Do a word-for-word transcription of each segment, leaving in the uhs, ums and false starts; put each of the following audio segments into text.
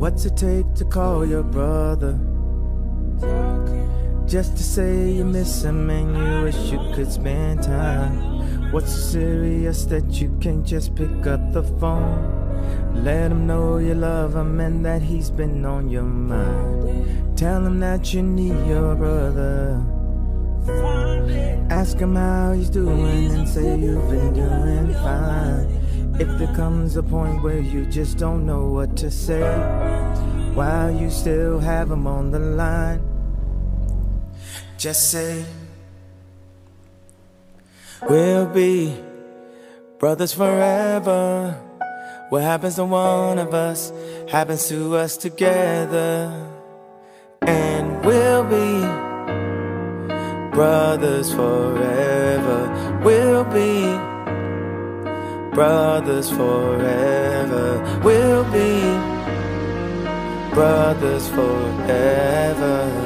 What's it take to call your brother? Just to say you miss him and you wish you could spend time. What's so serious that you can't just pick up the phone? Let him know you love him and that he's been on your mind. Tell him that you need your brother. Ask him how he's doing and say you've been doing fine. If there comes a point where you just don't know what to say, while you still have him on the line, just say, we'll be brothers forever. What happens to one of us happens to us together. And we'll be brothers forever. We'll be brothers forever. We'll be brothers forever.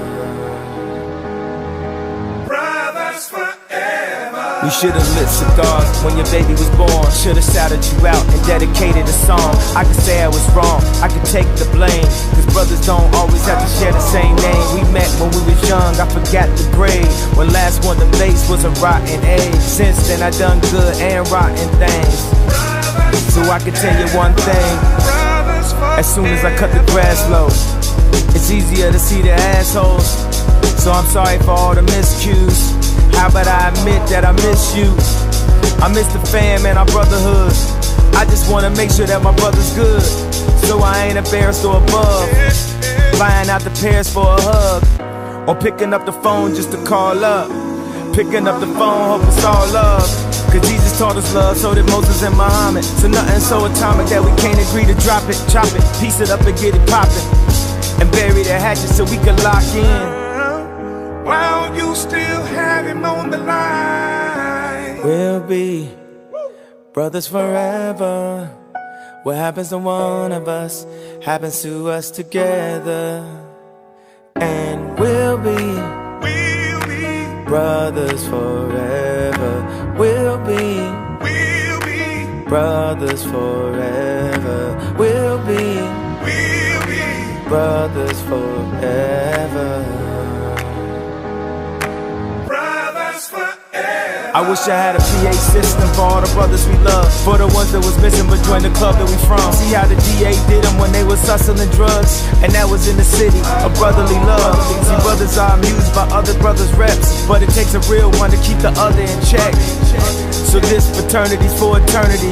We should've lit cigars when your baby was born. Should've shouted you out and dedicated a song. I could say I was wrong, I could take the blame, cause brothers don't always have to share the same name. We met when we was young, I forgot the grade. When last won the base was a rotten age. Since then I done good and rotten things. So I can tell you one thing, as soon as I cut the grass low, it's easier to see the assholes. So I'm sorry for all the miscues. How about I admit that I miss you? I miss the fam and our brotherhood. I just wanna make sure that my brother's good, so I ain't embarrassed or above flying out to Paris for a hug, or picking up the phone just to call up. Picking up the phone, hope it's all love, cause Jesus taught us love, so did Moses and Muhammad. So nothing so atomic that we can't agree to drop it, chop it, piece it up and get it poppin', and bury the hatchet so we can lock in. While you still have him on the line, we'll be brothers forever. What happens to one of us happens to us together. And we'll be, we'll be brothers forever. We'll be, we'll be brothers forever. We'll be, we'll be brothers forever. I wish I had a P A system for all the brothers we love, for the ones that was missing but joined the club that we from. See how the D A did them when they was hustling drugs, and that was in the city of brotherly love. See, brothers are amused by other brothers' reps, but it takes a real one to keep the other in check. So this fraternity's for eternity,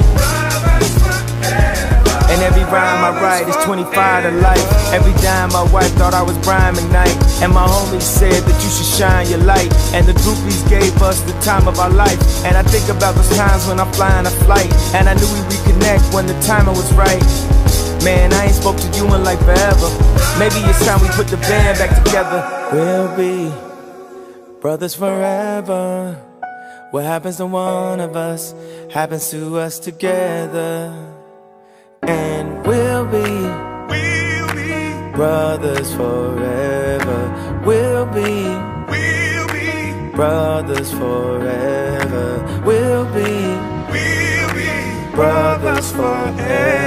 and every rhyme I write is twenty-five to life. Every dime my wife thought I was Brian McKnight, and my homies said that you should shine your light, and the groupies gave us the time of our life. And I think about those times when I'm flying a flight, and I knew we'd reconnect when the timing was right. Man, I ain't spoke to you in like forever. Maybe it's time we put the band back together. We'll be brothers forever. What happens to one of us happens to us together. And we'll be, we'll be brothers forever. We'll be, we'll be brothers forever. We'll be, we'll be brothers forever.